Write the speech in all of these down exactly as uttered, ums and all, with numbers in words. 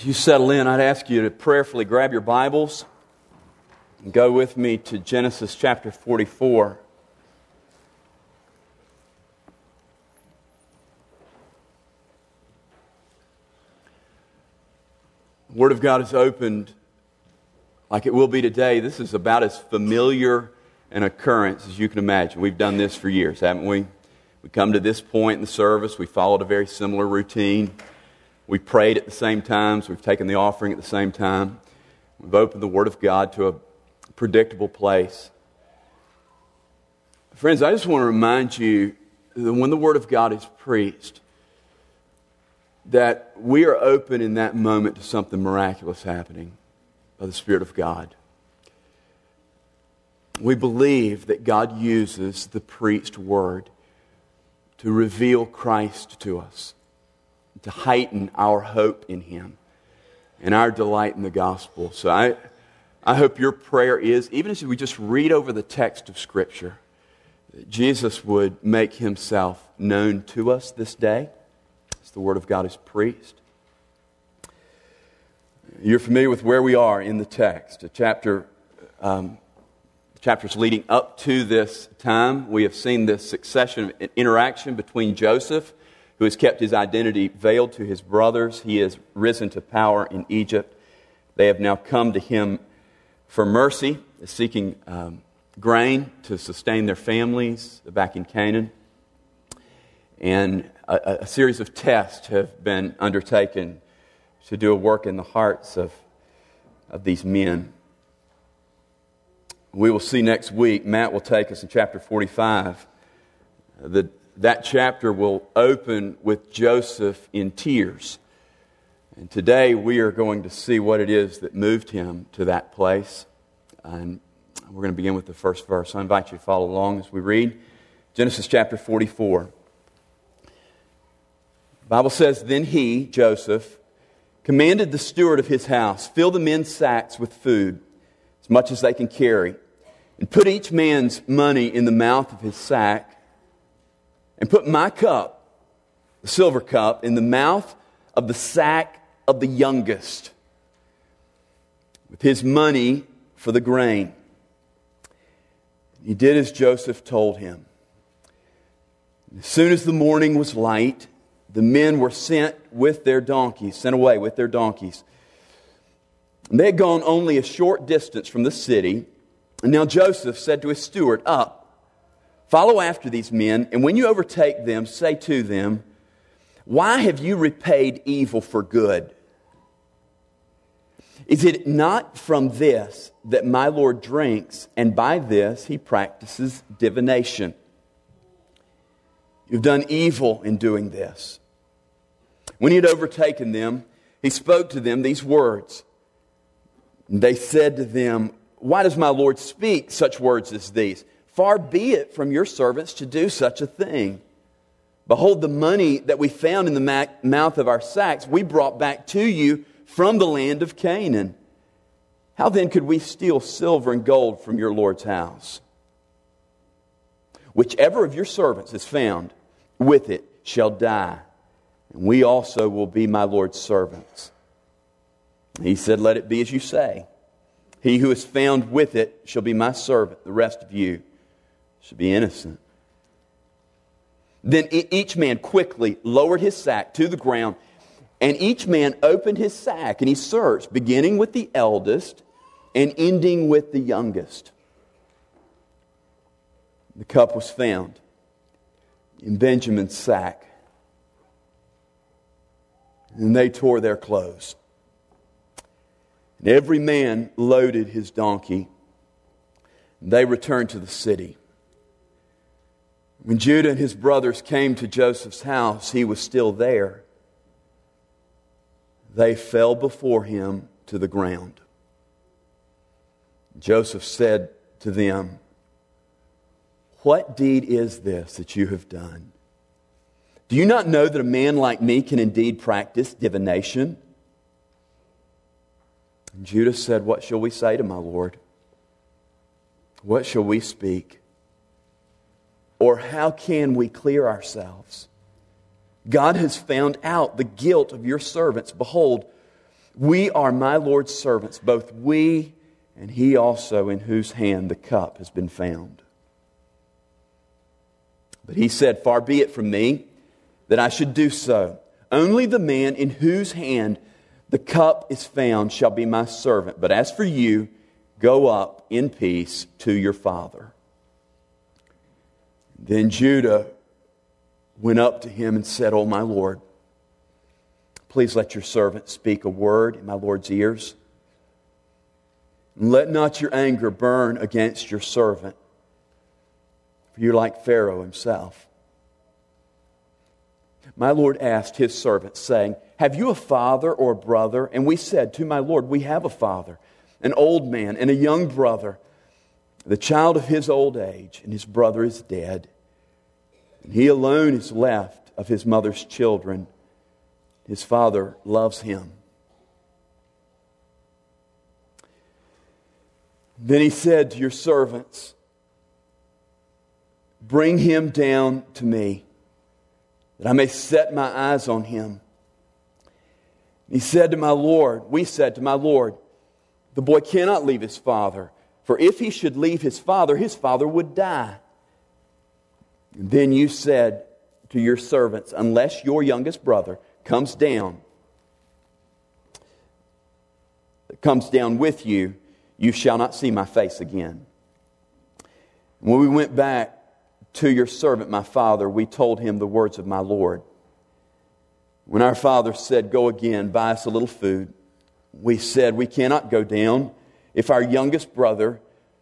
As you settle in, I'd ask you to prayerfully grab your Bibles and go with me to Genesis chapter forty-four. The Word of God is opened like it will be today. This is about as familiar an occurrence as you can imagine. We've done this for years, haven't we? We come to this point in the service, we followed a very similar routine. We prayed at the same times. We've taken the offering at the same time. We've opened the Word of God to a predictable place. Friends, I just want to remind you that when the Word of God is preached, that we are open in that moment to something miraculous happening by the Spirit of God. We believe that God uses the preached Word to reveal Christ to us, to heighten our hope in Him and our delight in the gospel. So I, I hope your prayer is, even as we just read over the text of Scripture, that Jesus would make Himself known to us this day as the Word of God is preached. You're familiar with where we are in the text. A chapter, um, chapters leading up to this time, we have seen this succession of interaction between Joseph, who has kept his identity veiled to his brothers. He has risen to power in Egypt. They have now come to him for mercy, seeking um, grain to sustain their families back in Canaan. And a, a series of tests have been undertaken to do a work in the hearts of, of these men. We will see next week, Matt will take us in chapter forty-five, the That chapter will open with Joseph in tears. And today we are going to see what it is that moved him to that place. And we're going to begin with the first verse. I invite you to follow along as we read Genesis chapter forty-four. The Bible says, "Then he, Joseph, commanded the steward of his house, fill the men's sacks with food, as much as they can carry, and put each man's money in the mouth of his sack, and put my cup, the silver cup, in the mouth of the sack of the youngest, with his money for the grain." He did as Joseph told him. As soon as the morning was light, the men were sent with their donkeys, sent away with their donkeys. And they had gone only a short distance from the city. And now Joseph said to his steward, "Up, follow after these men, and when you overtake them, say to them, 'Why have you repaid evil for good? Is it not from this that my Lord drinks, and by this he practices divination? You've done evil in doing this.' When he had overtaken them, he spoke to them these words. And they said to them, 'Why does my Lord speak such words as these? Far be it from your servants to do such a thing. Behold, the money that we found in the mouth of our sacks we brought back to you from the land of Canaan. How then could we steal silver and gold from your Lord's house? Whichever of your servants is found with it shall die, and we also will be my Lord's servants.' He said, 'Let it be as you say. He who is found with it shall be my servant. The rest of you shall be innocent.' Then each man quickly lowered his sack to the ground, and each man opened his sack, and he searched, beginning with the eldest and ending with the youngest. The cup was found in Benjamin's sack, and they tore their clothes. And every man loaded his donkey, and they returned to the city. When Judah and his brothers came to Joseph's house, he was still there. They fell before him to the ground. Joseph said to them, 'What deed is this that you have done? Do you not know that a man like me can indeed practice divination?' And Judah said, 'What shall we say to my Lord? What shall we speak? Or how can we clear ourselves? God has found out the guilt of your servants. Behold, We are my Lord's servants, both we and he also in whose hand the cup has been found. But he said, far be it from me that I should do so. Only the man in whose hand the cup is found shall be my servant. But as for you, go up in peace to your father. Then Judah went up to him and said, O my Lord, please let your servant speak a word in my Lord's ears. And let not your anger burn against your servant, for you're like Pharaoh himself. My Lord asked his servant, saying, have you a father or a brother? And we said, to my Lord, we have a father, an old man, and a young brother, the child of his old age, and his brother is dead. And he alone is left of his mother's children. His father loves him. Then he said to your servants, bring him down to me, that I may set my eyes on him. He said to my Lord, we said to my Lord, the boy cannot leave his father, for if he should leave his father, his father would die. And then you said to your servants, unless your youngest brother comes down, comes down with you, you shall not see my face again. When we went back to your servant, my father, we told him the words of my Lord. When our father said, go again, buy us a little food, we said, we cannot go down. If our youngest brother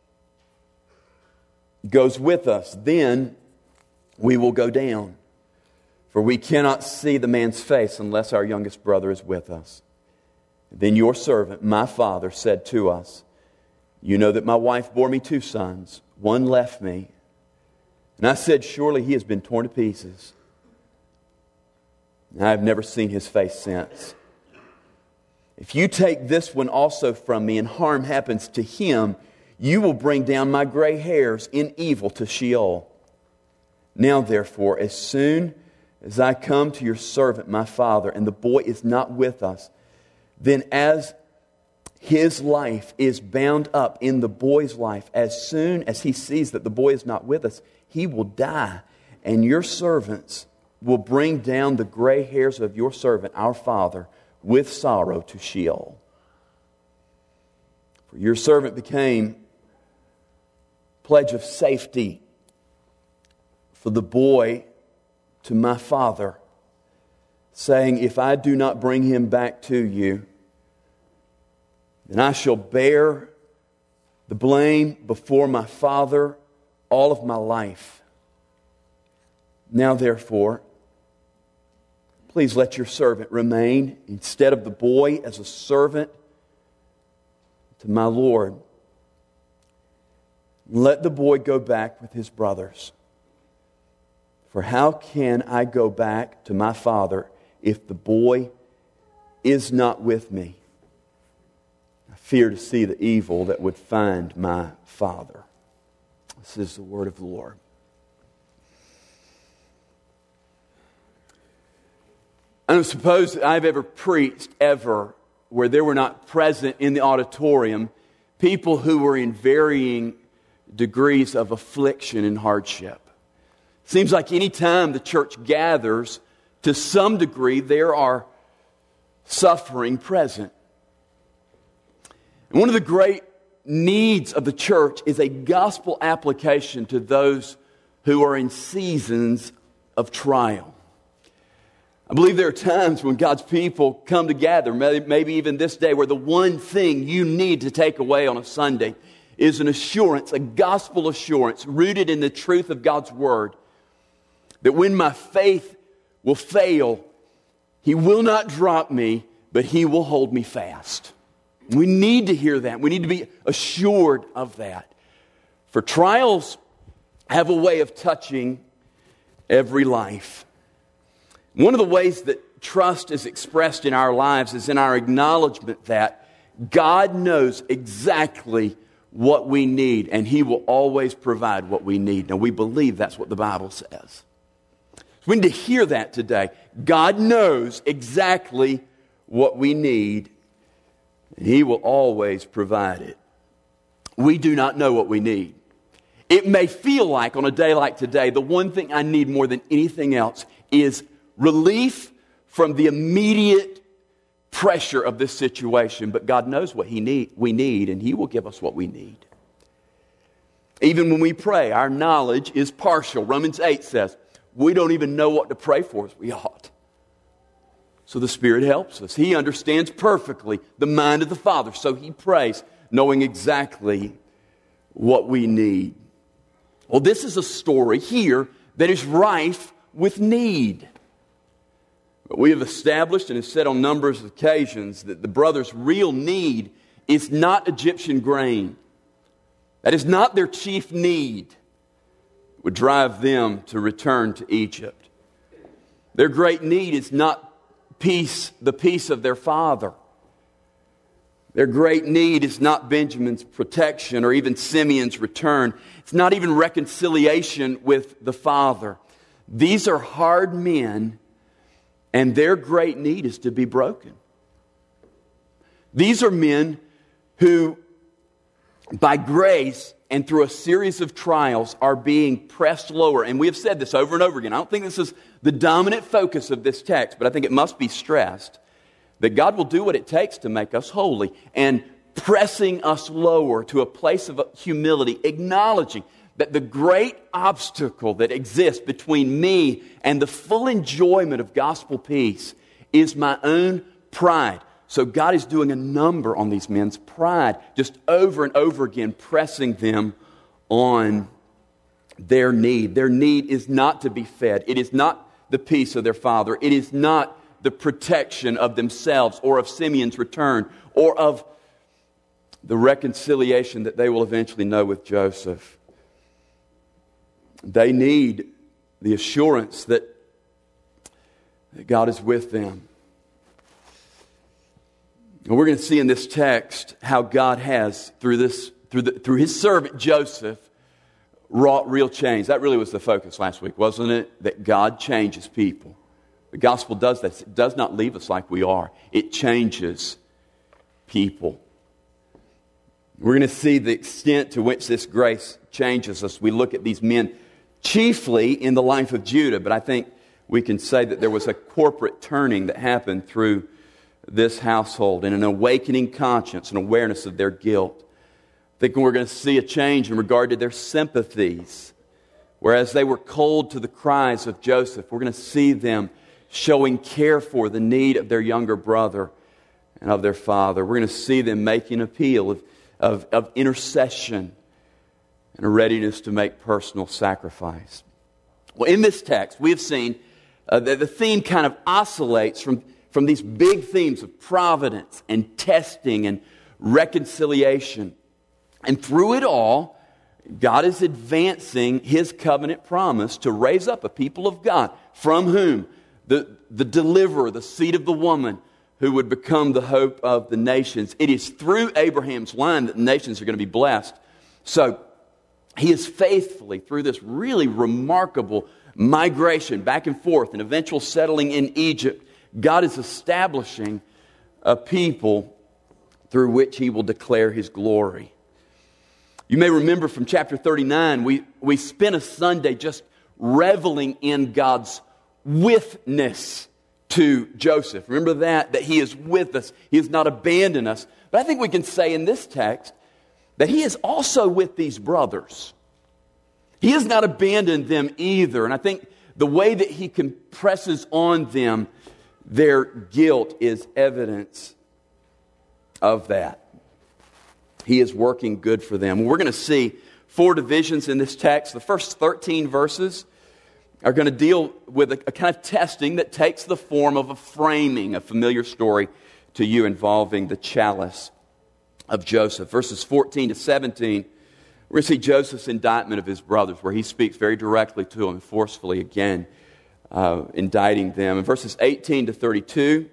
goes with us, then we will go down. For we cannot see the man's face unless our youngest brother is with us. Then your servant, my father, said to us, you know that my wife bore me two sons. One left me. And I said, surely he has been torn to pieces. And I have never seen his face since. If you take this one also from me and harm happens to him, you will bring down my gray hairs in evil to Sheol. Now therefore, as soon as I come to your servant, my father, and the boy is not with us, then as his life is bound up in the boy's life, as soon as he sees that the boy is not with us, he will die, and your servants will bring down the gray hairs of your servant, our father, with sorrow to Sheol. For your servant became pledge of safety for the boy to my father, saying, if I do not bring him back to you, then I shall bear the blame before my father all of my life. Now therefore, please let your servant remain instead of the boy as a servant to my Lord. Let the boy go back with his brothers. For how can I go back to my father if the boy is not with me? I fear to see the evil that would find my father. This is the word of the Lord. I don't suppose that I've ever preached ever where there were not present in the auditorium people who were in varying degrees of affliction and hardship. Seems like any time the church gathers, to some degree, there are suffering present. And one of the great needs of the church is a gospel application to those who are in seasons of trial. I believe there are times when God's people come together, maybe even this day, where the one thing you need to take away on a Sunday is an assurance, a gospel assurance rooted in the truth of God's Word, that when my faith will fail, He will not drop me, but He will hold me fast. We need to hear that. We need to be assured of that. For trials have a way of touching every life. One of the ways that trust is expressed in our lives is in our acknowledgement that God knows exactly what we need, and He will always provide what we need. Now, we believe that's what the Bible says. So we need to hear that today. God knows exactly what we need, and He will always provide it. We do not know what we need. It may feel like on a day like today, the one thing I need more than anything else is relief from the immediate pressure of this situation. But God knows what he need, we need, and He will give us what we need. Even when we pray, our knowledge is partial. Romans eight says, we don't even know what to pray for as we ought. So the Spirit helps us. He understands perfectly the mind of the Father. So He prays, knowing exactly what we need. Well, this is a story here that is rife with need. But we have established and have said on numerous of occasions that the brothers' real need is not Egyptian grain. That is not their chief need. It would drive them to return to Egypt. Their great need is not peace, the peace of their father. Their great need is not Benjamin's protection or even Simeon's return. It's not even reconciliation with the father. These are hard men, and their great need is to be broken. These are men who, by grace and through a series of trials, are being pressed lower. And we have said this over and over again. I don't think this is the dominant focus of this text, but I think it must be stressed that God will do what it takes to make us holy, and pressing us lower to a place of humility, acknowledging that the great obstacle that exists between me and the full enjoyment of gospel peace is my own pride. So God is doing a number on these men's pride, just over and over again, pressing them on their need. Their need is not to be fed. It is not the peace of their father. It is not the protection of themselves or of Simeon's return or of the reconciliation that they will eventually know with Joseph. They need the assurance that, that God is with them. And we're going to see in this text how God has, through this, through the, through His servant Joseph, wrought real change. That really was the focus last week, wasn't it? That God changes people. The gospel does that. It does not leave us like we are. It changes people. We're going to see the extent to which this grace changes us. We look at these men chiefly in the life of Judah, but I think we can say that there was a corporate turning that happened through this household, and an awakening conscience and awareness of their guilt. I think we're going to see a change in regard to their sympathies. Whereas they were cold to the cries of Joseph, we're going to see them showing care for the need of their younger brother and of their father. We're going to see them making appeal of, of, of intercession and a readiness to make personal sacrifice. Well, in this text, we have seen uh, that the theme kind of oscillates from, from these big themes of providence and testing and reconciliation. And through it all, God is advancing His covenant promise to raise up a people of God, from whom the, the deliverer, the seed of the woman, who would become the hope of the nations. It is through Abraham's line that the nations are going to be blessed. So He is faithfully, through this really remarkable migration back and forth and eventual settling in Egypt, God is establishing a people through which He will declare His glory. You may remember from chapter thirty-nine, we, we spent a Sunday just reveling in God's withness to Joseph. Remember that? That He is with us. He has not abandoned us. But I think we can say in this text that He is also with these brothers. He has not abandoned them either. And I think the way that He compresses on them their guilt is evidence of that. He is working good for them. We're going to see four divisions in this text. The first thirteen verses are going to deal with a, a kind of testing that takes the form of a framing, a familiar story to you involving the chalice of Joseph. Verses fourteen to seventeen, we're going to see Joseph's indictment of his brothers, where he speaks very directly to them and forcefully again, uh, indicting them. In verses eighteen to thirty-two,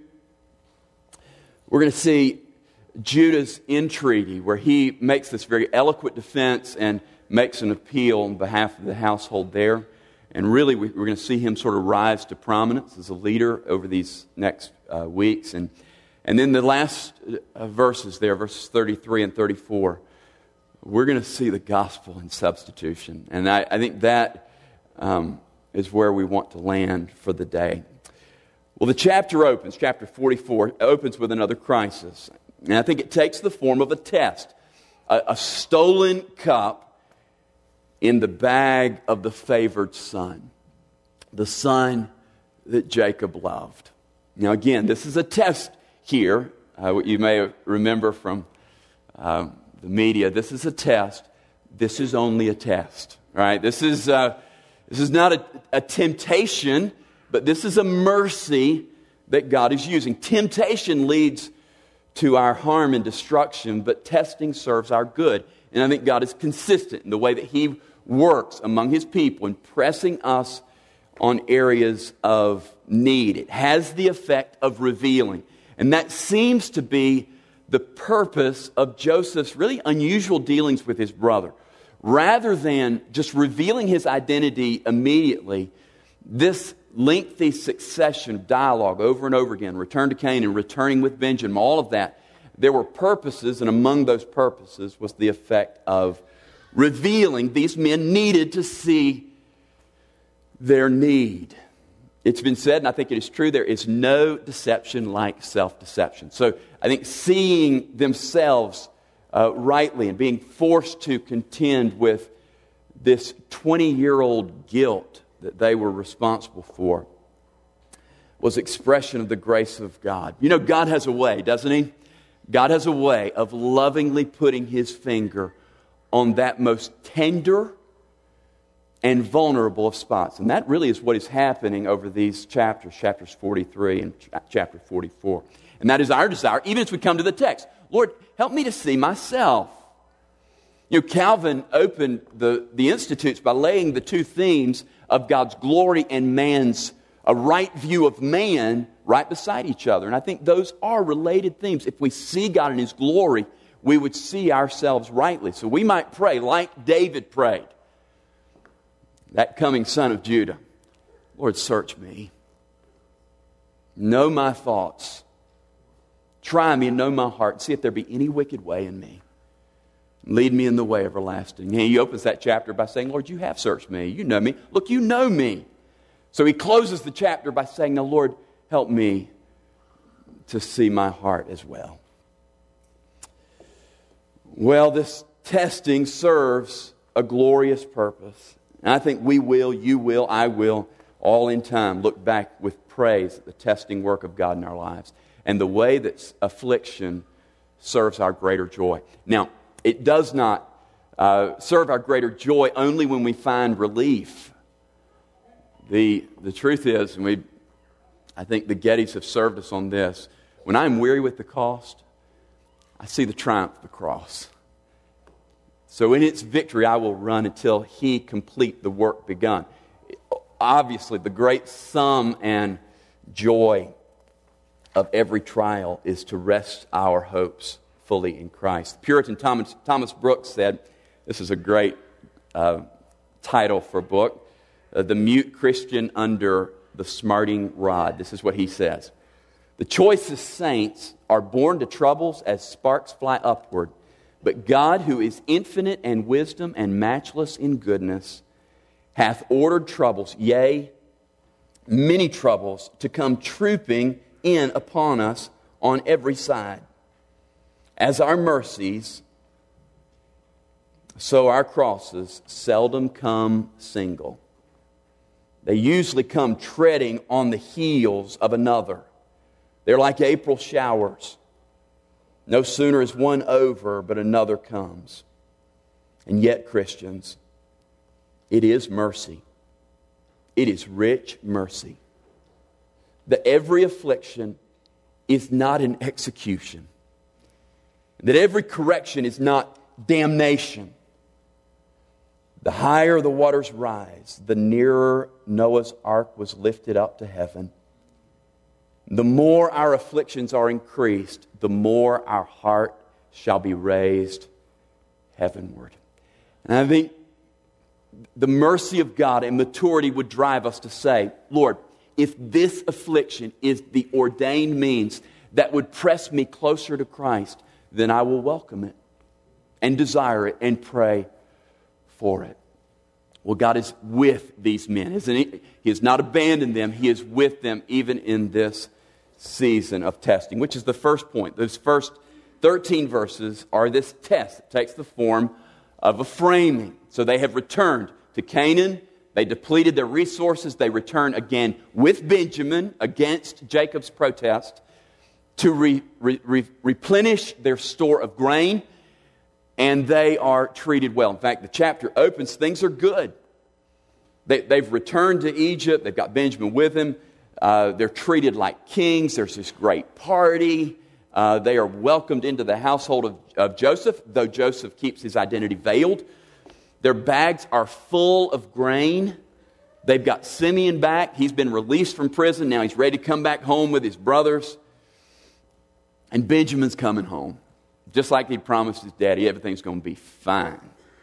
we're going to see Judah's entreaty, where he makes this very eloquent defense and makes an appeal on behalf of the household there. And really, we're going to see him sort of rise to prominence as a leader over these next uh, weeks. And, and then the last uh, verses there, verses thirty-three and thirty-four, we're going to see the gospel in substitution. And I, I think that um, is where we want to land for the day. Well, the chapter opens, chapter forty-four, opens with another crisis. And I think it takes the form of a test. A, a stolen cup in the bag of the favored son. The son that Jacob loved. Now again, this is a test here. Uh, you may remember from uh, the media, this is a test. This is only a test. Right? This is, uh, this is not a, a temptation, but this is a mercy that God is using. Temptation leads to our harm and destruction, but testing serves our good. And I think God is consistent in the way that He works among His people in pressing us on areas of need. It has the effect of revealing. And that seems to be the purpose of Joseph's really unusual dealings with his brother. Rather than just revealing his identity immediately, this lengthy succession of dialogue over and over again, return to Canaan, returning with Benjamin, all of that, there were purposes, and among those purposes was the effect of revealing these men needed to see their need. It's been said, and I think it is true, there is no deception like self-deception. So I think seeing themselves uh, rightly and being forced to contend with this twenty-year-old guilt that they were responsible for was expression of the grace of God. You know, God has a way, doesn't He? God has a way of lovingly putting His finger on that most tender and vulnerable of spots. And that really is what is happening over these chapters, chapters forty-three and ch- chapter forty-four. And that is our desire, even as we come to the text. Lord, help me to see myself. You know, Calvin opened the, the Institutes by laying the two themes of God's glory and man's, a right view of man, right beside each other. And I think those are related themes. If we see God in His glory, we would see ourselves rightly. So we might pray like David prayed. That coming son of Judah, Lord, search me. Know my thoughts. Try me and know my heart. See if there be any wicked way in me. Lead me in the way everlasting. And he opens that chapter by saying, Lord, you have searched me. You know me. Look, you know me. So he closes the chapter by saying, now, Lord, help me to see my heart as well. Well, this testing serves a glorious purpose. And I think we will, you will, I will, all in time look back with praise at the testing work of God in our lives and the way that affliction serves our greater joy. Now, it does not uh, serve our greater joy only when we find relief. The, the truth is, and we, I think the Gettys have served us on this, when I am weary with the cost, I see the triumph of the cross. So in its victory, I will run until He complete the work begun. Obviously, the great sum and joy of every trial is to rest our hopes fully in Christ. Puritan Thomas, Thomas Brooks said, this is a great uh, title for a book, uh, The Mute Christian Under the Smarting Rod. This is what he says. The choicest saints are born to troubles as sparks fly upward. But God, who is infinite in wisdom and matchless in goodness, hath ordered troubles, yea, many troubles, to come trooping in upon us on every side. As our mercies, so our crosses seldom come single. They usually come treading on the heels of another. They're like April showers. No sooner is one over, but another comes. And yet, Christians, it is mercy. It is rich mercy. That every affliction is not an execution. That every correction is not damnation. The higher the waters rise, the nearer Noah's ark was lifted up to heaven. The more our afflictions are increased, the more our heart shall be raised heavenward. And I think the mercy of God and maturity would drive us to say, Lord, if this affliction is the ordained means that would press me closer to Christ, then I will welcome it and desire it and pray for it. Well, God is with these men, isn't He? He has not abandoned them. He is with them even in this season of testing, which is the first point. Those first thirteen verses are this test. It takes the form of a framing. So they have returned to Canaan. They depleted their resources. They return again with Benjamin against Jacob's protest to re, re, re, replenish their store of grain, and they are treated well. In fact, the chapter opens, things are good. They, they've returned to Egypt. They've got Benjamin with them. Uh, they're treated like kings. There's this great party. Uh, they are welcomed into the household of, of Joseph, though Joseph keeps his identity veiled. Their bags are full of grain. They've got Simeon back. He's been released from prison. Now he's ready to come back home with his brothers. And Benjamin's coming home. Just like he promised his daddy, everything's going to be fine.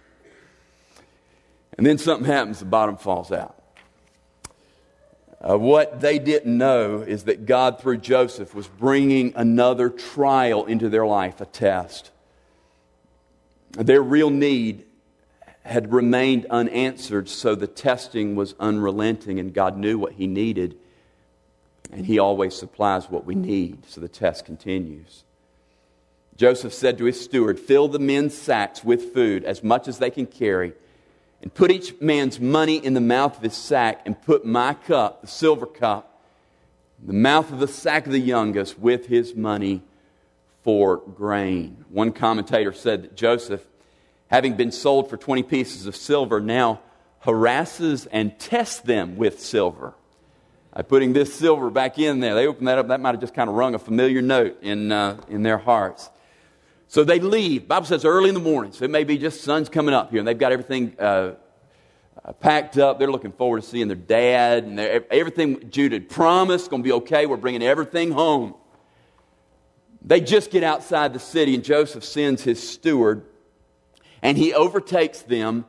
And then something happens, the bottom falls out. Uh, what they didn't know is that God, through Joseph, was bringing another trial into their life, a test. Their real need had remained unanswered, so the testing was unrelenting, and God knew what He needed, and He always supplies what we need, so the test continues. Joseph said to his steward, "Fill the men's sacks with food, as much as they can carry, and put each man's money in the mouth of his sack, and put my cup, the silver cup, in the mouth of the sack of the youngest with his money for grain." One commentator said that Joseph, having been sold for twenty pieces of silver, now harasses and tests them with silver. By putting this silver back in there, they opened that up, that might have just kind of rung a familiar note in, uh, in their hearts. So they leave. The Bible says early in the morning, so it may be just sun's coming up here, and they've got everything uh, uh, packed up. They're looking forward to seeing their dad, and everything Judah had promised, going to be okay. We're bringing everything home. They just get outside the city, and Joseph sends his steward, and he overtakes them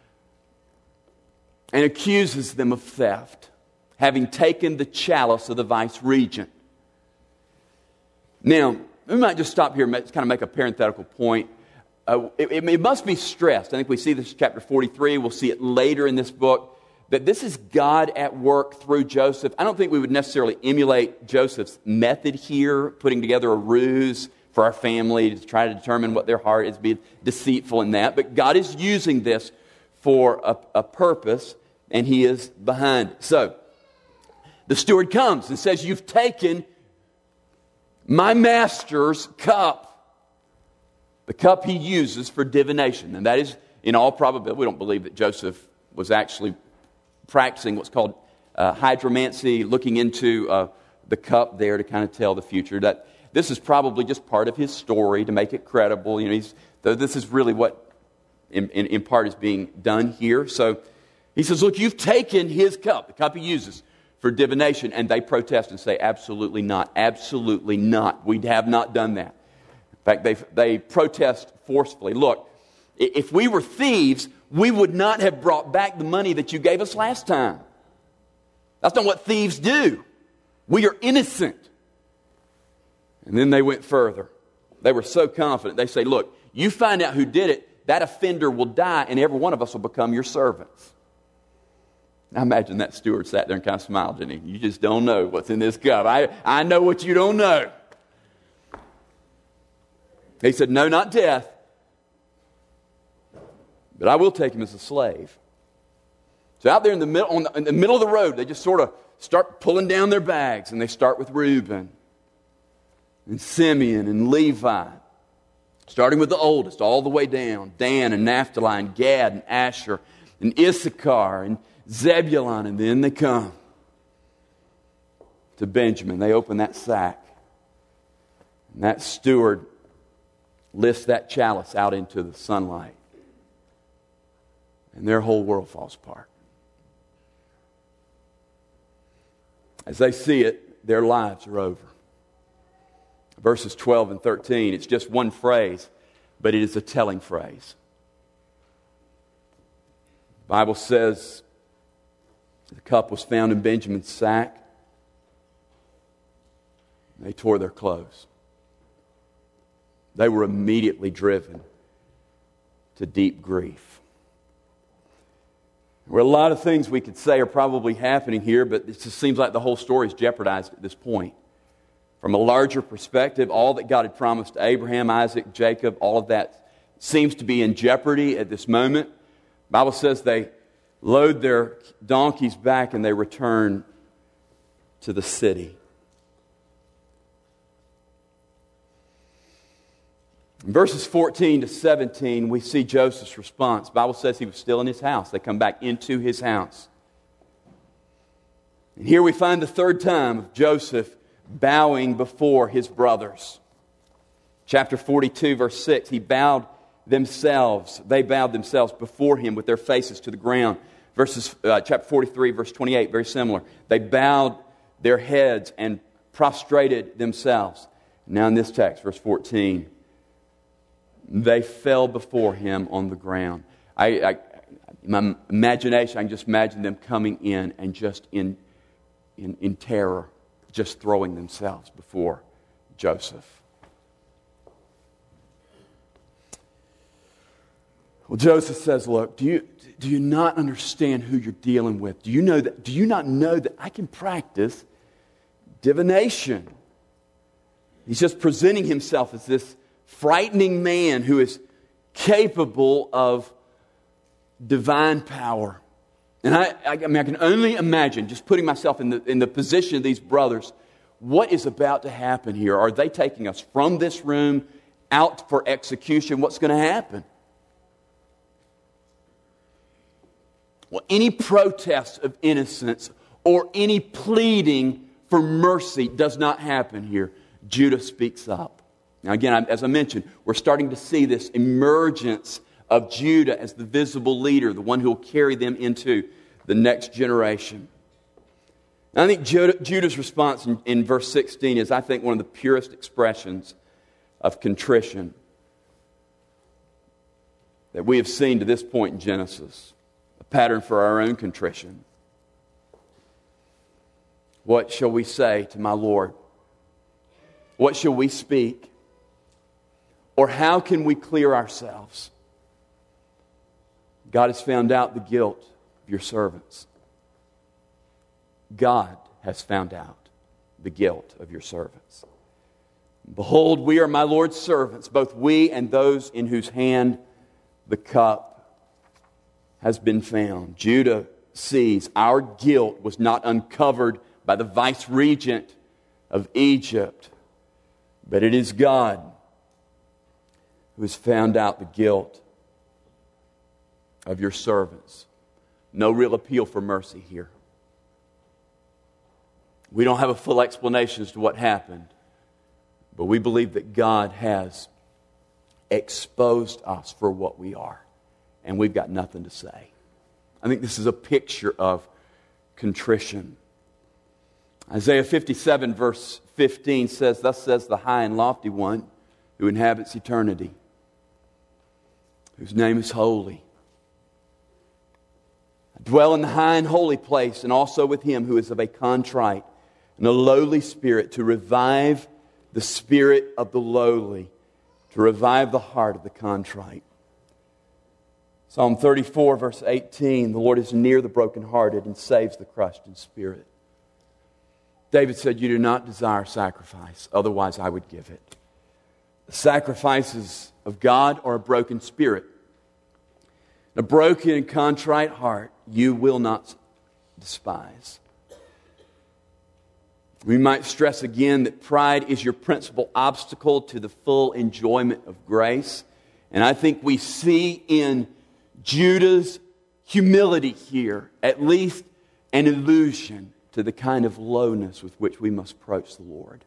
and accuses them of theft, having taken the chalice of the vice regent. Now, we might just stop here and kind of make a parenthetical point. Uh, it, it must be stressed. I think we see this in chapter forty-three. We'll see it later in this book, that this is God at work through Joseph. I don't think we would necessarily emulate Joseph's method here, putting together a ruse for our family to try to determine what their heart is, be deceitful in that. But God is using this for a, a purpose, and He is behind it. So, the steward comes and says, "You've taken my master's cup," the cup he uses for divination. And that is, in all probability, we don't believe that Joseph was actually practicing what's called uh, hydromancy, looking into uh, the cup there to kind of tell the future. That this is probably just part of his story to make it credible. You know, he's, though this is really what, in, in, in part, is being done here. So he says, "Look, you've taken his cup, the cup he uses for divination," and they protest and say, "Absolutely not, absolutely not. We have not done that." In fact, they, they protest forcefully. "Look, if we were thieves, we would not have brought back the money that you gave us last time. That's not what thieves do. We are innocent." And then they went further. They were so confident. They say, "Look, you find out who did it, that offender will die, and every one of us will become your servants." I imagine that steward sat there and kind of smiled, didn't he? "You just don't know what's in this cup. I, I know what you don't know." He said, "No, not death, but I will take him as a slave." So out there in the middle, on the, in the middle of the road, they just sort of start pulling down their bags, and they start with Reuben and Simeon and Levi, starting with the oldest all the way down, Dan and Naphtali and Gad and Asher and Issachar and Zebulun, and then they come to Benjamin. They open that sack, and that steward lifts that chalice out into the sunlight, and their whole world falls apart. As they see it, their lives are over. Verses twelve and thirteen, it's just one phrase, but it is a telling phrase. The Bible says, "The cup was found in Benjamin's sack. They tore their clothes. They were immediately driven to deep grief. There were a lot of things we could say are probably happening here, but it just seems like the whole story is jeopardized at this point. From a larger perspective, all that God had promised to Abraham, Isaac, Jacob, all of that seems to be in jeopardy at this moment. The Bible says they load their donkeys back and they return to the city. In verses fourteen to seventeen, we see Joseph's response. The Bible says he was still in his house. They come back into his house. And here we find the third time of Joseph bowing before his brothers. Chapter forty-two, verse six, he bowed themselves. They bowed themselves before him with their faces to the ground. Verses, uh, chapter forty-three, verse twenty-eight, very similar. They bowed their heads and prostrated themselves. Now in this text, verse fourteen, they fell before him on the ground. I, I, in my imagination, I can just imagine them coming in and just in, in, in terror, just throwing themselves before Joseph. Well, Joseph says, look, do you, do you not understand who you're dealing with? Do you know that? Do you not know that I can practice divination? He's just presenting himself as this frightening man who is capable of divine power. And I, I, I mean, I can only imagine, just putting myself in the, in the position of these brothers, what is about to happen here? Are they taking us from this room out for execution? What's going to happen? Well, any protest of innocence or any pleading for mercy does not happen here. Judah speaks up. Now again, as I mentioned, we're starting to see this emergence of Judah as the visible leader, the one who will carry them into the next generation. And I think Judah, Judah's response in, in verse sixteen is, I think, one of the purest expressions of contrition that we have seen to this point in Genesis, a pattern for our own contrition. What shall we say to my Lord? What shall we speak? Or how can we clear ourselves? God has found out the guilt of your servants. God has found out the guilt of your servants. Behold, we are my Lord's servants, both we and those in whose hand the cup has been found. Judah sees our guilt was not uncovered by the vice-regent of Egypt, but it is God who has found out the guilt of your servants. No real appeal for mercy here. We don't have a full explanation as to what happened, but we believe that God has exposed us for what we are, and we've got nothing to say. I think this is a picture of contrition. Isaiah fifty-seven, verse fifteen says, thus says the high and lofty one who inhabits eternity, whose name is holy. I dwell in the high and holy place, and also with him who is of a contrite and a lowly spirit, to revive the spirit of the lowly, to revive the heart of the contrite. Psalm thirty-four, verse eighteen, the Lord is near the brokenhearted and saves the crushed in spirit. David said, you do not desire sacrifice, otherwise I would give it. The sacrifices of God are a broken spirit. A broken and contrite heart you will not despise. We might stress again that pride is your principal obstacle to the full enjoyment of grace. And I think we see in Judah's humility here at least an allusion to the kind of lowness with which we must approach the Lord.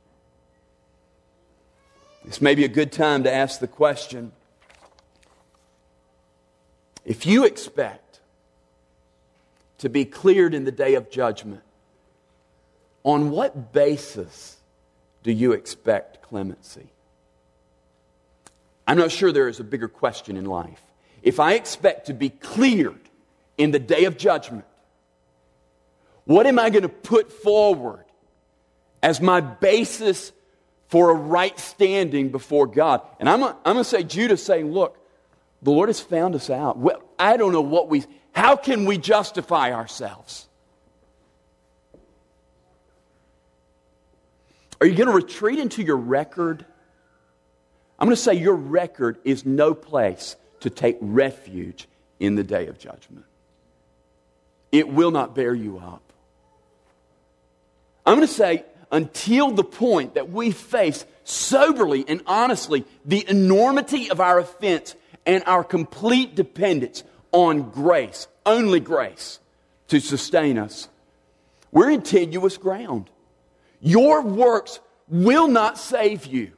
This may be a good time to ask the question, if you expect to be cleared in the day of judgment, on what basis do you expect clemency? I'm not sure there is a bigger question in life. If I expect to be cleared in the day of judgment, what am I going to put forward as my basis for a right standing before God. And I'm, I'm going to say Judah saying, look, the Lord has found us out. Well, I don't know what we, how can we justify ourselves? Are you going to retreat into your record? I'm going to say your record is no place to take refuge in the day of judgment. It will not bear you up. I'm going to say, until the point that we face soberly and honestly the enormity of our offense and our complete dependence on grace, only grace, to sustain us, we're in tenuous ground. Your works will not save you.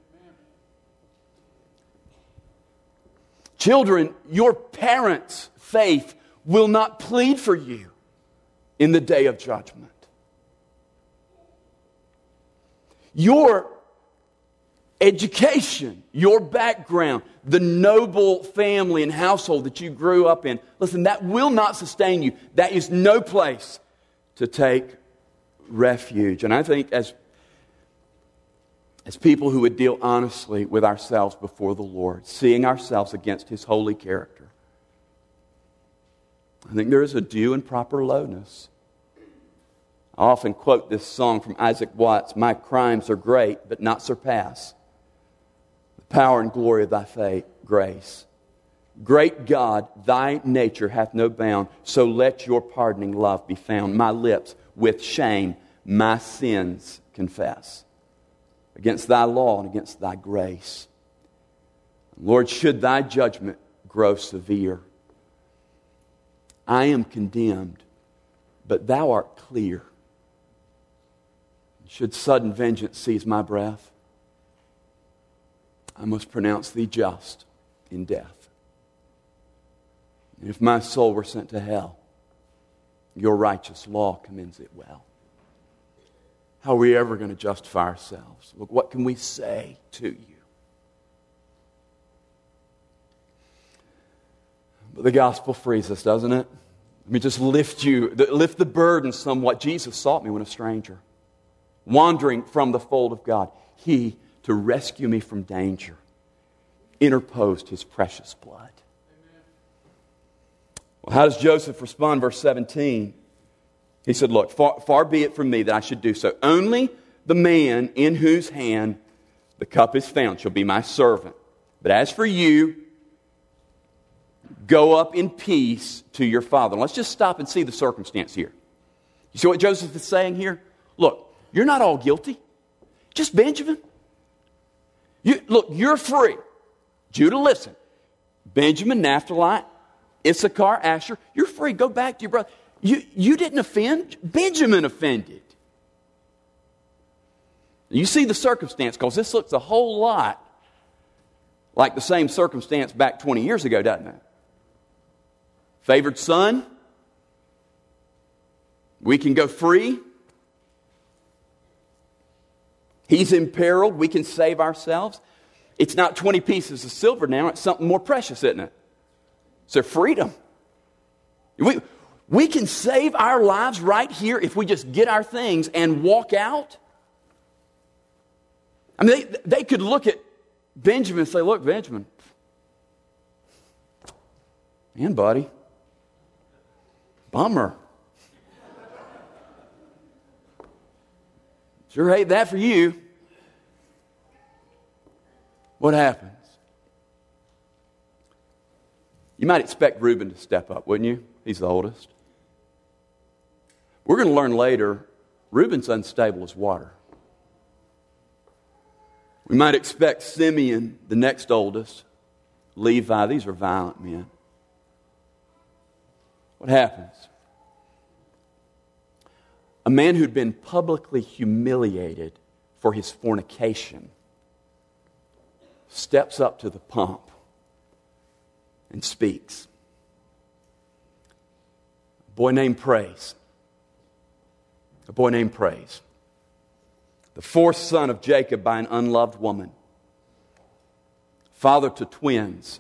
Children, your parents' faith will not plead for you in the day of judgment. Your education, your background, the noble family and household that you grew up in, listen, that will not sustain you. That is no place to take refuge. And I think as, as people who would deal honestly with ourselves before the Lord, seeing ourselves against His holy character, I think there is a due and proper lowness. I often quote this song from Isaac Watts, "My crimes are great, but not surpass the power and glory of thy faith, grace. Great God, thy nature hath no bound, so let your pardoning love be found. My lips with shame my sins confess against thy law and against thy grace. Lord, should thy judgment grow severe, I am condemned, but thou art clear. Should sudden vengeance seize my breath, I must pronounce thee just in death. And if my soul were sent to hell, your righteous law commends it well." How are we ever going to justify ourselves? Look, what can we say to you? But the gospel frees us, doesn't it? Let me just lift you, lift the burden somewhat. Jesus sought me when a stranger, wandering from the fold of God. He, to rescue me from danger, interposed His precious blood. Amen. Well, how does Joseph respond? Verse seventeen. He said, look, far, far be it from me that I should do so. Only the man in whose hand the cup is found shall be my servant. But as for you, go up in peace to your father. Let's just stop and see the circumstance here. You see what Joseph is saying here? Look, you're not all guilty. Just Benjamin. You, look, you're free. Judah, listen. Benjamin, Naphtali, Issachar, Asher, you're free. Go back to your brother. You, you didn't offend. Benjamin offended. You see the circumstance, because this looks a whole lot like the same circumstance back twenty years ago, doesn't it? Favored son. We can go free. He's imperiled. We can save ourselves. It's not twenty pieces of silver now. It's something more precious, isn't it? So freedom. We, we can save our lives right here if we just get our things and walk out. I mean, they, they could look at Benjamin and say, look, Benjamin, man, buddy, bummer. Sure hate that for you. What happens? You might expect Reuben to step up, wouldn't you? He's the oldest. We're going to learn later, Reuben's unstable as water. We might expect Simeon, the next oldest, Levi. These are violent men. What happens? A man who'd been publicly humiliated for his fornication steps up to the pump and speaks. A boy named Praise. A boy named Praise. The fourth son of Jacob by an unloved woman. Father to twins.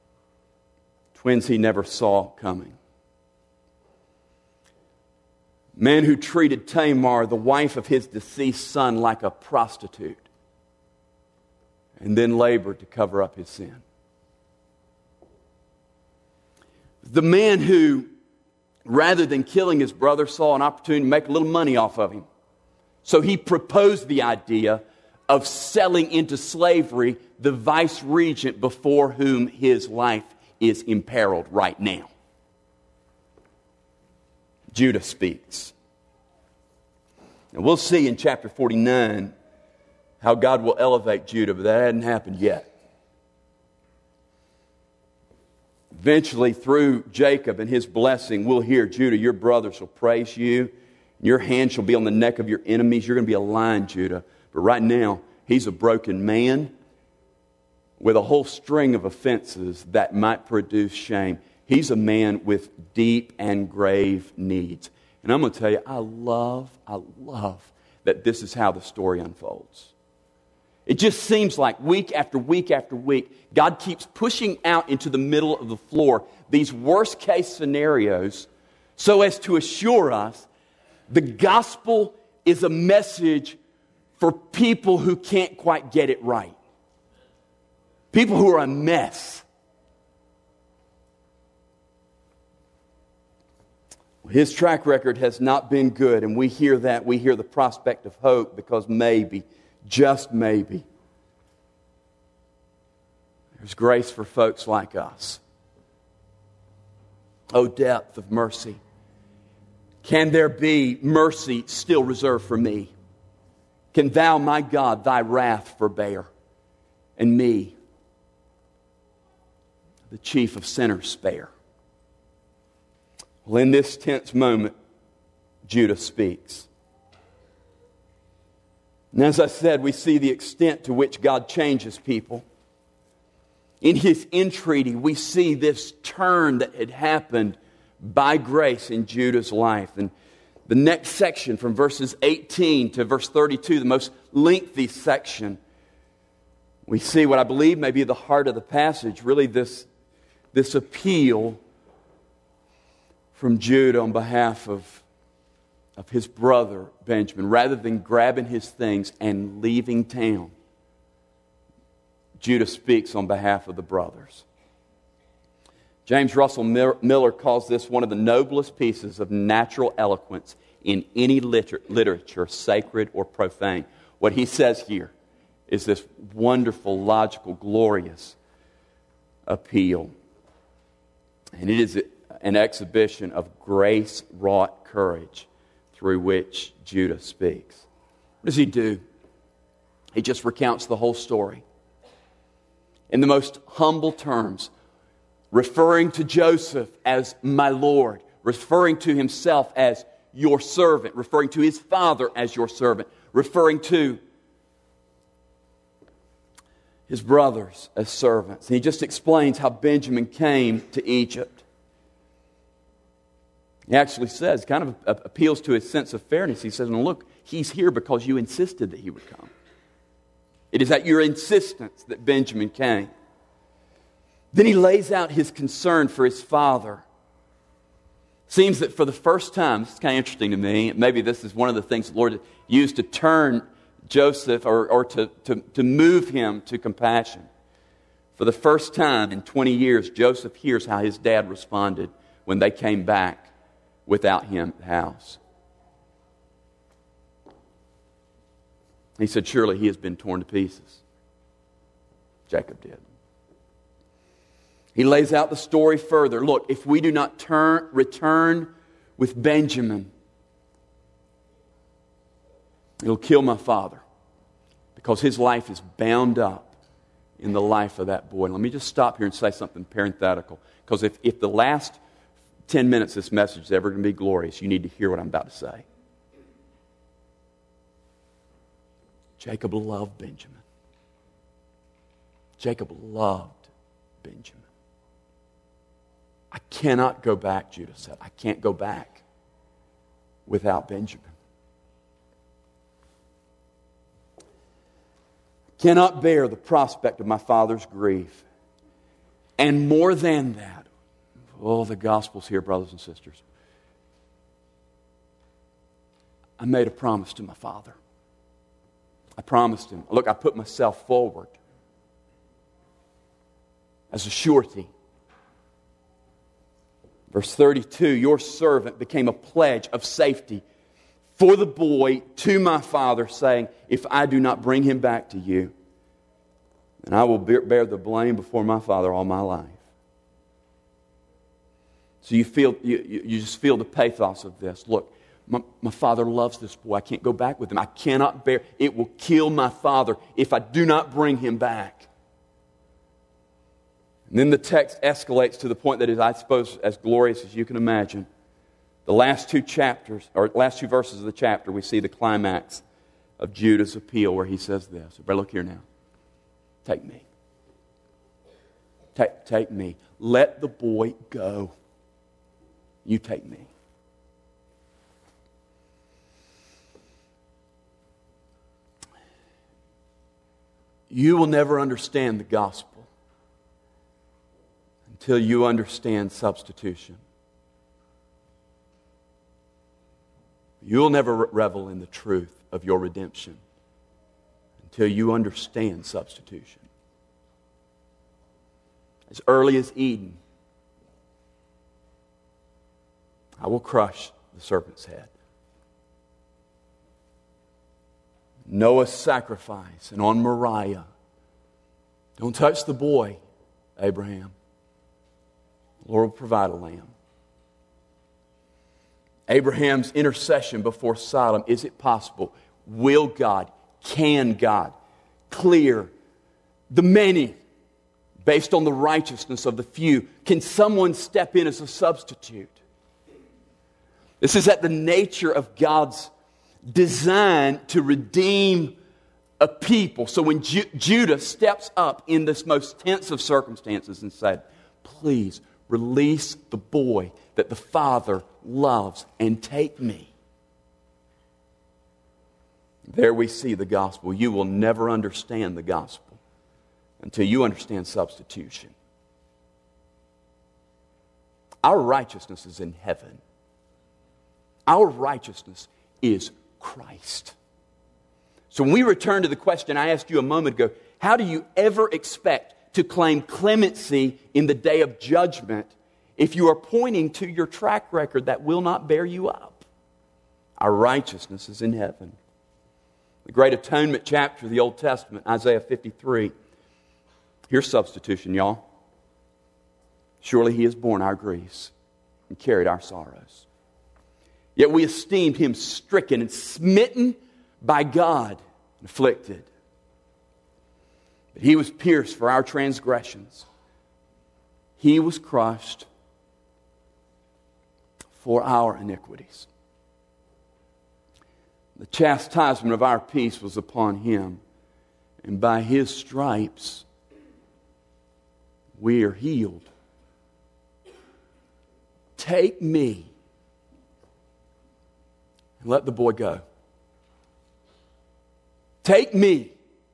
Twins he never saw coming. Man who treated Tamar, the wife of his deceased son, like a prostitute, and then labored to cover up his sin. The man who, rather than killing his brother, saw an opportunity to make a little money off of him. So he proposed the idea of selling into slavery the vice regent before whom his life is imperiled right now. Judah speaks. And we'll see in chapter forty-nine how God will elevate Judah, but that hadn't happened yet. Eventually, through Jacob and his blessing, we'll hear, Judah, your brother shall praise you. Your hand shall be on the neck of your enemies. You're going to be a lion, Judah. But right now, he's a broken man with a whole string of offenses that might produce shame. He's a man with deep and grave needs. And I'm going to tell you, I love, I love that this is how the story unfolds. It just seems like week after week after week, God keeps pushing out into the middle of the floor these worst case scenarios so as to assure us the gospel is a message for people who can't quite get it right. People who are a mess. His track record has not been good, and we hear that. We hear the prospect of hope because maybe, just maybe, there's grace for folks like us. Oh, depth of mercy. Can there be mercy still reserved for me? Can thou, my God, thy wrath forbear, and me, the chief of sinners, spare? Well, in this tense moment, Judah speaks. And as I said, we see the extent to which God changes people. In His entreaty, we see this turn that had happened by grace in Judah's life. And the next section, from verses eighteen to verse thirty-two, the most lengthy section, we see what I believe may be the heart of the passage, really this, this appeal from Judah on behalf of, of his brother Benjamin. Rather than grabbing his things and leaving town, Judah speaks on behalf of the brothers. James Russell Miller calls this one of the noblest pieces of natural eloquence in any liter- literature, sacred or profane. What he says here is this wonderful, logical, glorious appeal. And it is an exhibition of grace-wrought courage through which Judah speaks. What does he do? He just recounts the whole story in the most humble terms, referring to Joseph as my Lord, referring to himself as your servant, referring to his father as your servant, referring to his brothers as servants. And he just explains how Benjamin came to Egypt. He actually says, kind of appeals to his sense of fairness. He says, "No, look, he's here because you insisted that he would come. It is at your insistence that Benjamin came." Then he lays out his concern for his father. Seems that for the first time, this is kind of interesting to me, maybe this is one of the things the Lord used to turn Joseph or, or to, to, to move him to compassion. For the first time in twenty years, Joseph hears how his dad responded when they came back without him at the house. He said, "Surely he has been torn to pieces." Jacob did. He lays out the story further. Look, if we do not turn, return with Benjamin, it'll kill my father because his life is bound up in the life of that boy. And let me just stop here and say something parenthetical, because if, if the last ten minutes of this message is ever going to be glorious, you need to hear what I'm about to say. Jacob loved Benjamin. Jacob loved Benjamin. I cannot go back, Judah said. I can't go back without Benjamin. I cannot bear the prospect of my father's grief. And more than that, oh, the gospel's here, brothers and sisters. I made a promise to my father. I promised him. Look, I put myself forward as a surety. Verse thirty-two, your servant became a pledge of safety for the boy to my father, saying, if I do not bring him back to you, then I will bear the blame before my father all my life. So you feel, you, you just feel the pathos of this. Look, my, my father loves this boy. I can't go back with him. I cannot bear. It will kill my father if I do not bring him back. And then the text escalates to the point that is, I suppose, as glorious as you can imagine. The last two chapters, or last two verses of the chapter, we see the climax of Judah's appeal where he says this. Everybody look here now. Take me. Take, take me. Let the boy go. You take me. You will never understand the gospel until you understand substitution. You'll never revel in the truth of your redemption until you understand substitution. As early as Eden, I will crush the serpent's head. Noah's sacrifice, and on Moriah, don't touch the boy, Abraham. The Lord will provide a lamb. Abraham's intercession before Sodom. Is it possible? Will God, can God clear the many based on the righteousness of the few? Can someone step in as a substitute? This is at the nature of God's design to redeem a people. So when Ju- Judah steps up in this most tense of circumstances and said, please release the boy that the Father loves and take me. There we see the gospel. You will never understand the gospel until you understand substitution. Our righteousness is in heaven. Our righteousness is Christ. So when we return to the question I asked you a moment ago, how do you ever expect to claim clemency in the day of judgment if you are pointing to your track record that will not bear you up? Our righteousness is in heaven. The great atonement chapter of the Old Testament, Isaiah fifty-three. Here's substitution, y'all. Surely he has borne our griefs and carried our sorrows. Yet we esteemed him stricken and smitten by God and afflicted. But he was pierced for our transgressions. He was crushed for our iniquities. The chastisement of our peace was upon him, and by his stripes we are healed. Take me and let the boy go. Take me.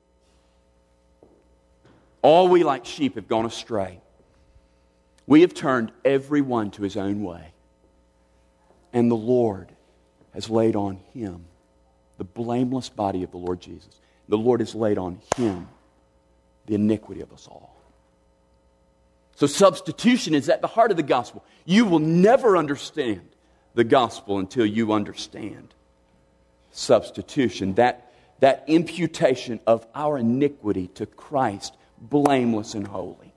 All we like sheep have gone astray. We have turned every one to his own way. And the Lord has laid on him the blameless body of the Lord Jesus. The Lord has laid on him the iniquity of us all. So substitution is at the heart of the gospel. You will never understand the gospel until you understand substitution. That, that imputation of our iniquity to Christ, blameless and holy.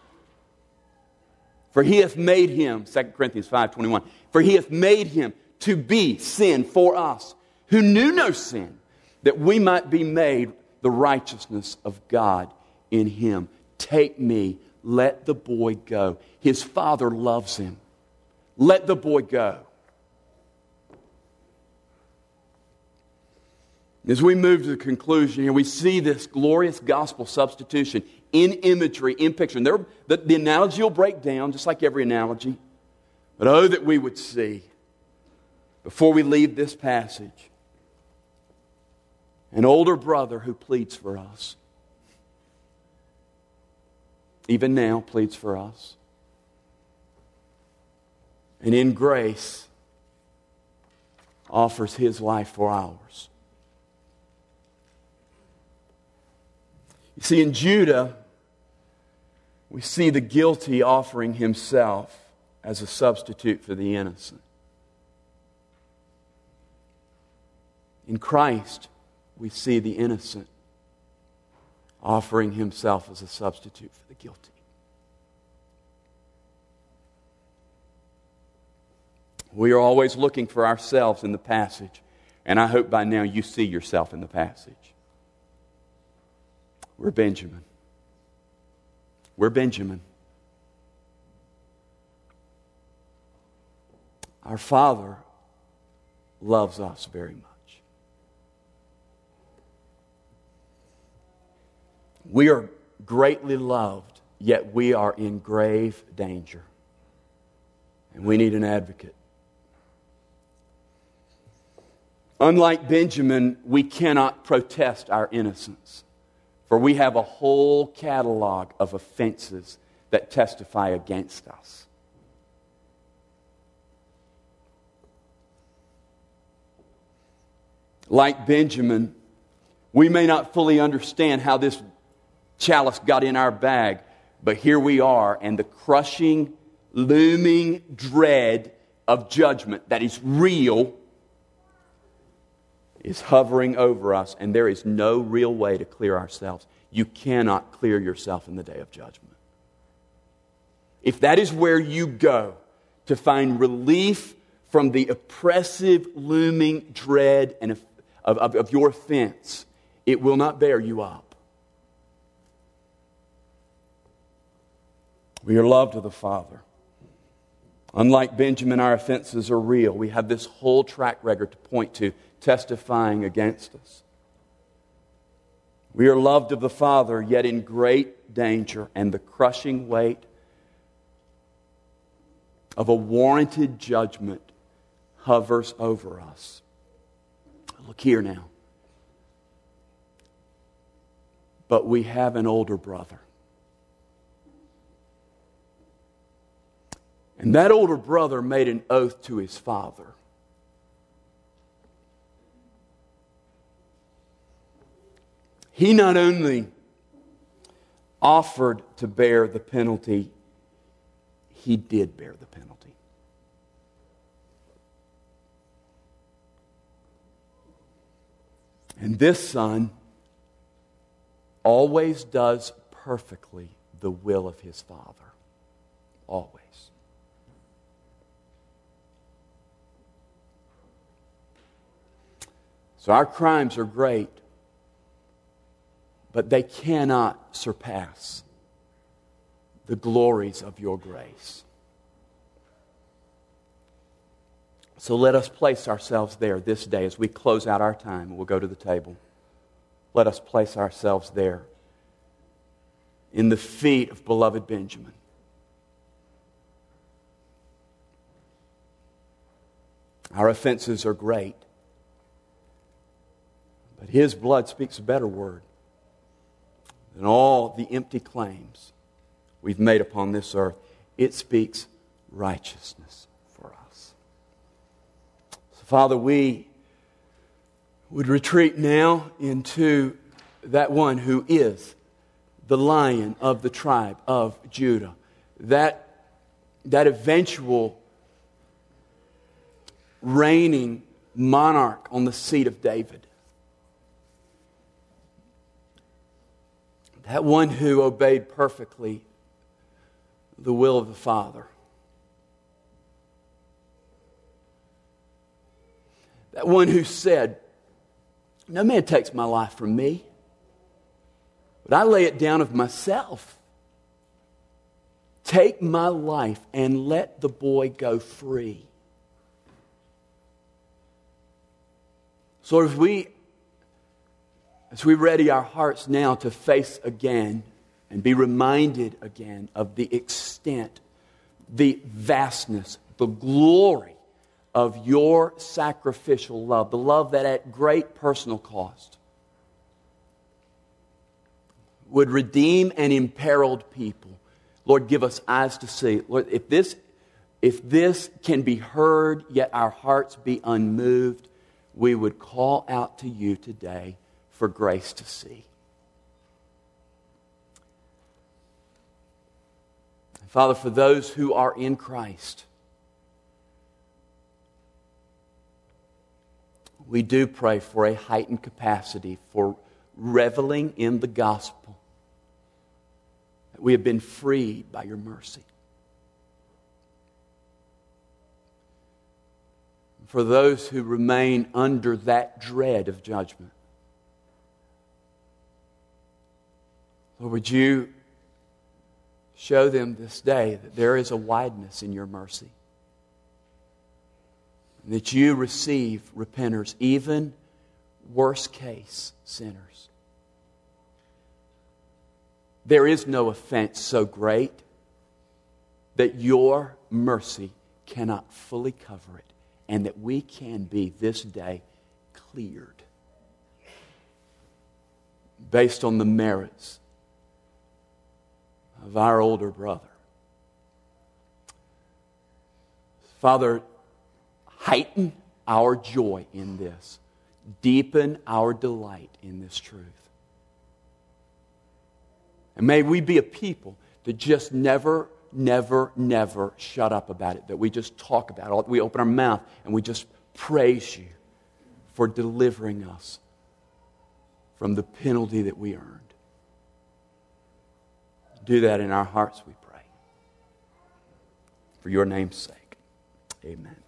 For he hath made him, Second Corinthians five twenty-one, for he hath made him to be sin for us, who knew no sin, that we might be made the righteousness of God in him. Take me, let the boy go. His father loves him. Let the boy go. As we move to the conclusion here, we see this glorious gospel substitution in imagery, in picture. And there, the, the analogy will break down, just like every analogy. But oh, that we would see, before we leave this passage, an older brother who pleads for us. Even now pleads for us. And in grace offers His life for ours. You see, in Judah, we see the guilty offering himself as a substitute for the innocent. In Christ, we see the innocent offering himself as a substitute for the guilty. We are always looking for ourselves in the passage, and I hope by now you see yourself in the passage. We're Benjamin. We're Benjamin. Our Father loves us very much. We are greatly loved, yet we are in grave danger. And we need an advocate. Unlike Benjamin, we cannot protest our innocence, for we have a whole catalog of offenses that testify against us. Like Benjamin, we may not fully understand how this chalice got in our bag, but here we are, and the crushing, looming dread of judgment that is real is hovering over us, and there is no real way to clear ourselves. You cannot clear yourself in the day of judgment. If that is where you go to find relief from the oppressive, looming dread and of, of, of your offense, it will not bear you up. We are loved of the Father. Unlike Benjamin, our offenses are real. We have this whole track record to point to, testifying against us. We are loved of the Father, yet in great danger, and the crushing weight of a warranted judgment hovers over us. Look here now. But we have an older brother. And that older brother made an oath to his father. He not only offered to bear the penalty, he did bear the penalty. And this son always does perfectly the will of his father. Always. So our crimes are great, but they cannot surpass the glories of your grace. So let us place ourselves there this day as we close out our time. We'll go to the table. Let us place ourselves there in the feet of beloved Benjamin. Our offenses are great, but his blood speaks a better word than all the empty claims we've made upon this earth. It speaks righteousness for us. So, Father, we would retreat now into that one who is the Lion of the tribe of Judah, that, that eventual reigning monarch on the seat of David. That one who obeyed perfectly the will of the Father. That one who said, "No man takes my life from me, but I lay it down of myself. Take my life and let the boy go free." So as we As we ready our hearts now to face again and be reminded again of the extent, the vastness, the glory of your sacrificial love, the love that at great personal cost would redeem an imperiled people. Lord, give us eyes to see. Lord, if this if this can be heard, yet our hearts be unmoved, we would call out to you today for grace to see. Father, for those who are in Christ, we do pray for a heightened capacity for reveling in the gospel. That we have been freed by your mercy. For those who remain under that dread of judgment, Lord, would you show them this day that there is a wideness in your mercy. That you receive repenters, even worst case sinners. There is no offense so great that your mercy cannot fully cover it, and that we can be this day cleared based on the merits of our older brother. Father, heighten our joy in this. Deepen our delight in this truth. And may we be a people that just never, never, never shut up about it. That we just talk about it. We open our mouth and we just praise you for delivering us from the penalty that we earned. Do that in our hearts, we pray. For your name's sake. Amen.